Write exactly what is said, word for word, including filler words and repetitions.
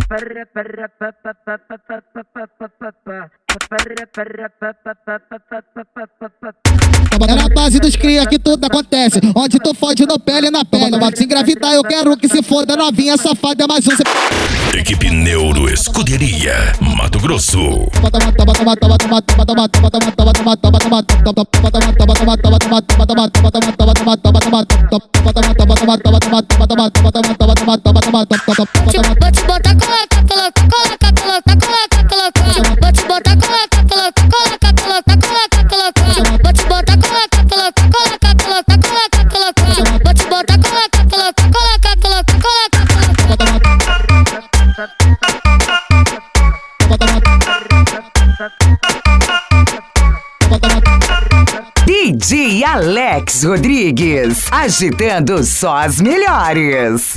É na base dos cria que tudo acontece. Onde tu fode no pele na pele. Mas se engravidar eu quero que se foda. Novinha safada é mais um. Equipe Neuro Escuderia Mato Grosso. Vou te botar coloca, coloca, coloca, coloca, coloca, coloca. Vou te botar coloca, coloca, coloca, coloca, coloca, coloca. Vou te botar coloca, coloca, coloca, coloca, coloca, coloca. Vou te botar coloca, coloca, coloca, coloca, coloca, D J Alex Rodrigues, agitando só as melhores.